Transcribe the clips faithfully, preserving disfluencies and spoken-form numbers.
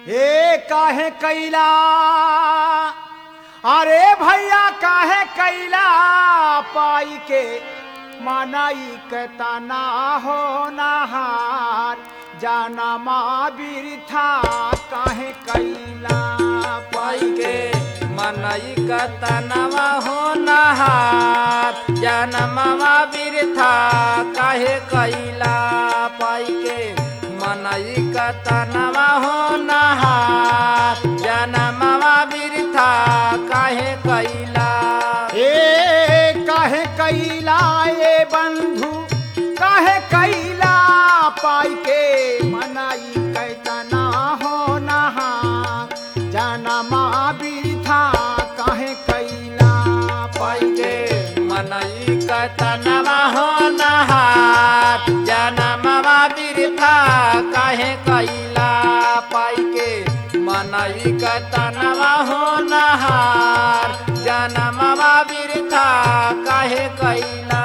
ए काहे कैला अरे भैया काहे कैला पाई के मनाई के तना हो नहार जाना माँ बिरथा काहे कैला पाई के मनई कतनवा हो नहार जनमवा बिरथा काहे कैला पाई के मनई कतनवा हो नहार जनमवा बिरथा काहे कैला ए काहे कैला ए बंधु काहे कैला पाई के मनाई कैतना हो नहार जानमा बिरथा काहे कैला पाई के मनई कतनवा हो नहार जनमवा बिरथा काहे कैला पाई के मनई कतनवा हो नहार जनमवा बिरथा काहे कैला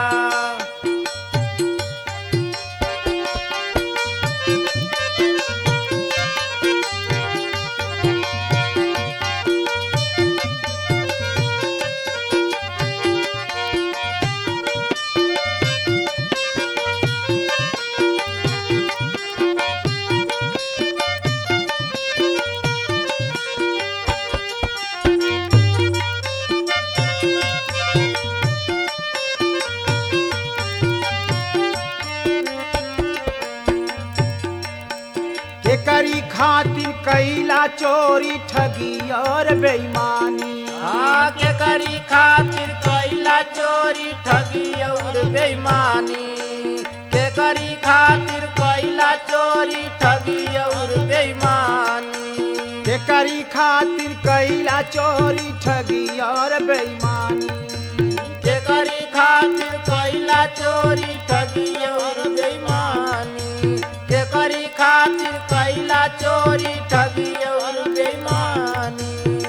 के करी खातिर कैला चोरी ठगी और बेईमानी हाँ के करी खातिर कैला चोरी ठगी और बेईमानी के करी खातिर कैला चोरी ठगी और बेईमानी के करी खातिर कैला चोरी ठगी और बेईमानी के करी खातिर कैला चोरी ठगी और बेईमानी के करी खातिर कैला चोरी ठगी और बेईमानी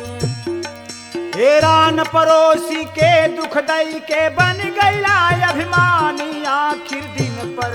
हैरान पड़ोसी के दुख दई के बन गईला अभिमानी आखिर दिन पर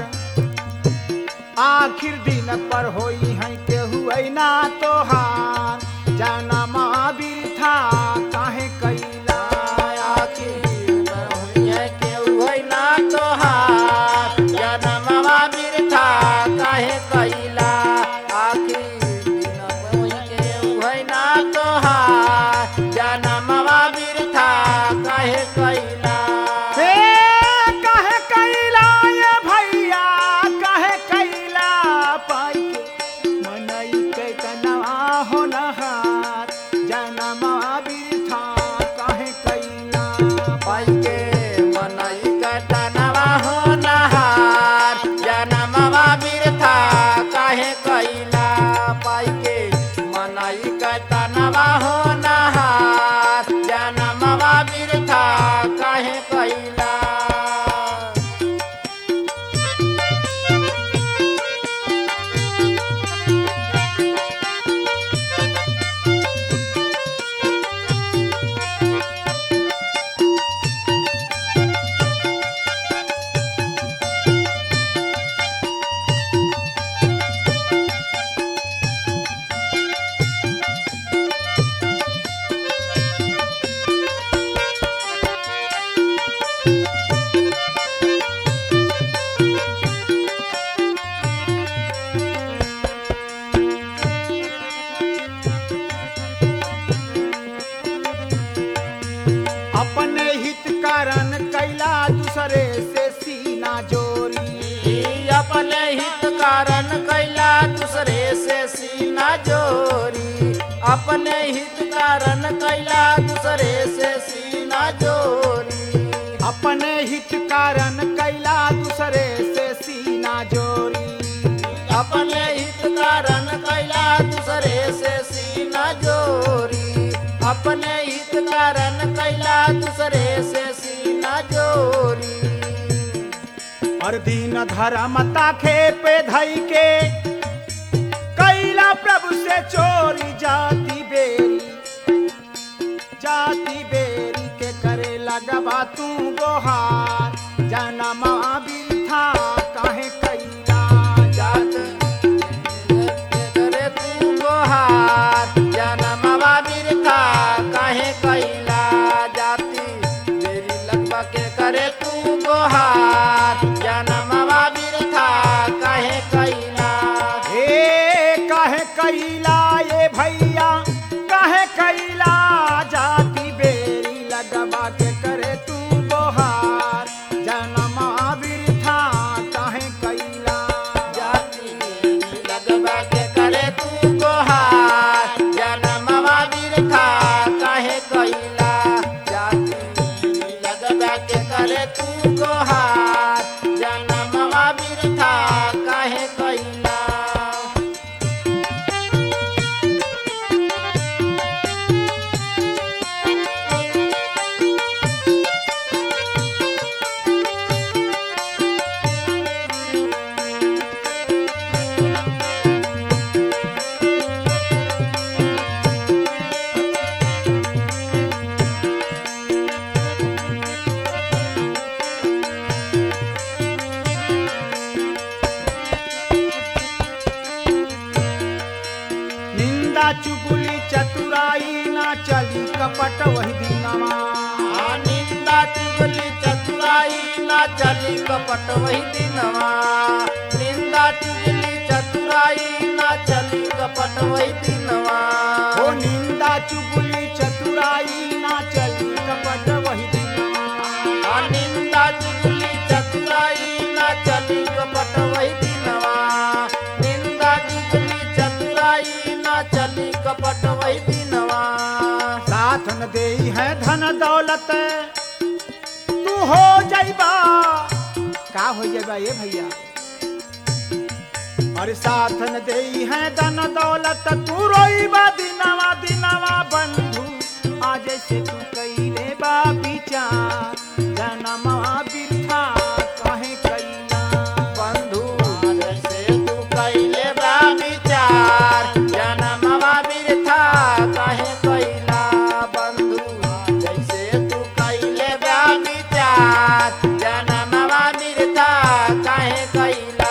आखिर दिन पर होई है के हुई ना तोहार जाना माँ बिरथा काहे कैला आखिर होई है के हुई ना तोहार जनमवा बिरथा काहे कैला आखिर दिन होई के हुई ना तोहार जनमवा बिरथा काहे कैला हे काहे कैला ये भैया काहे कैला पाई के मनई के कनवा हो नहार जनमा बिरथा काहे कैला पाई के मनई कतनवा हो नहार जनमवा बिरथा काहे कैला पाई के मनई कतनवा हो नहार जनमवा बिरथा काहे कैला अपने हित कारण कैला दूसरे से सीना जोरी ई अपने हित कारण कैला दूसरे से सीना जोरी अपने हित कारण कैला दूसरे से सीना जोरी अपने हित कारण कैला दूसरे से सीना जोरी अपने हित कारण कैला दूसरे से सीना जोरी अपने हित कारण कैला दूसरे से सीना जोरी और दीन धर्मता खेपे धई के कैला प्रभु से चोरी जाति बेरी जाति बेरी के करे लगबा तू गोहार जनमा बिरथा काहे कैला जात करे तू गोहार काहे कैला ये भैया काहे कैला जाति बेरी लगवा के करे तू बोहार जनमा बिरथा काहे कैला जाति लगवा के करे तू गोहार जनमवा बिरथा काहे कैला जाति लगवा के करे तू गोहार जनमवा बिरथा काहे कैला निंदा चुगली चतुराई ना चली कपट वही दिनवा निंदा चुगली चतुराई ना चली कपट वही दिनवा निंदा चुगली चतुराई ना चली कपट वही दिनवा ओ निंदा चुगली चतुराई ना चली कपट वही दिनवा निंदा चुगली चतुराई ना चली कपट वही दिनवा निंदा चुगली चतुराई ना चली कपट वही दिनवा साथ न देई है धन दौलत तू हो जाइबा का हो जाइबा ये भैया और साथ न देई है धन दौलत तू रोइबा दिनवा दिनवा बंधु आज से तू कइले बा विचार जनमा बिरथा काहे कैला बंधु जैसे तू कैले बा विचार जनमवा बिरथा काहे कैला बंधु जैसे तू कैले बा विचार जनमवा बिरथा काहे कैला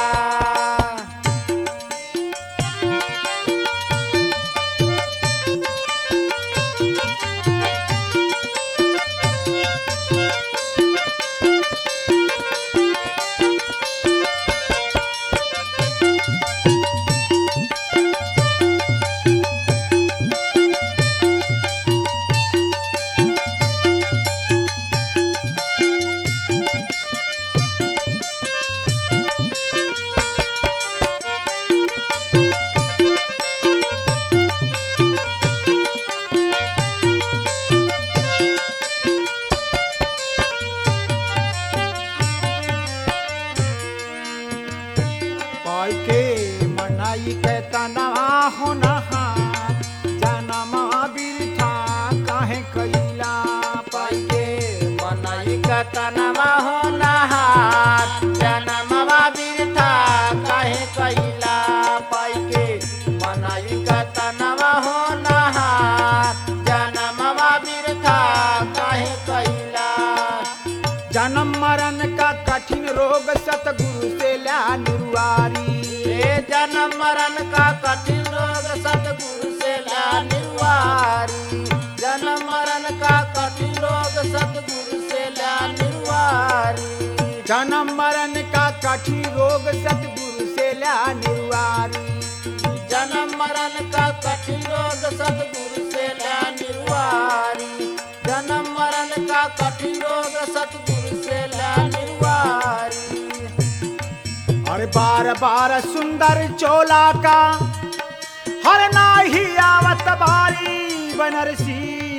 पाई के मनाई के तना हो नहार जनमा बिरथा काहे कैला पाई के मनाई कतनवा हो नहार जनमवा बिरथा काहे कैला पाई के मनाई कतनवा हो नहार जनमवा बिरथा काहे कैला जन्म मरण का कठिन रोग सतगुरु से ला निर्वारी ए जन्म मरण का कठिन रोग सतगुरु से ला निर्वारी जन्म मरण का कठिन रोग सतगुरु से ला निर्वारी जन्म मरण का कठिन रोग सतगुरु से ला निर्वारी जन्म मरण का कठिन रोग सतगुरु से ला निर्वारी जन्म मरण का कठिन रोग सतगुरु से ला निर्वारी अरे बार बार सुंदर चोला का हर नाही आवत बारी बनरसी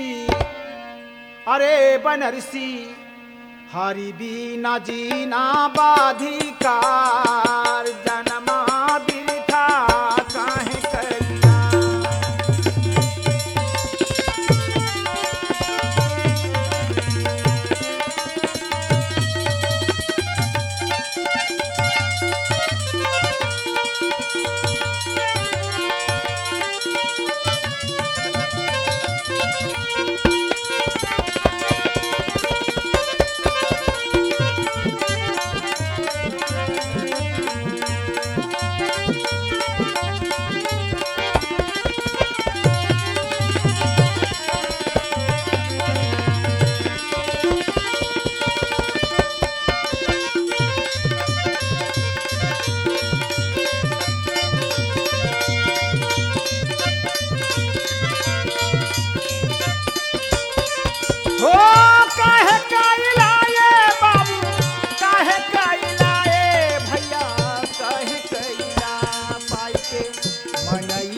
अरे बनरसी हरि बीना जीना बाधिकार जनमा बिरथा काहे कैला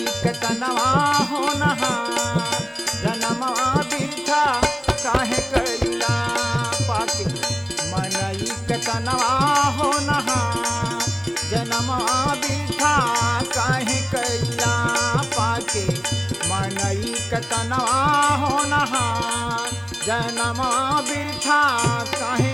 कतनवा हो नहार जनमवा बिरथा काहे कैला पाके मनई कतनवा हो नहार जनमवा बिरथा काहे कैला पाके मनई कतनवा हो नहार जनमवा बिरथा काहे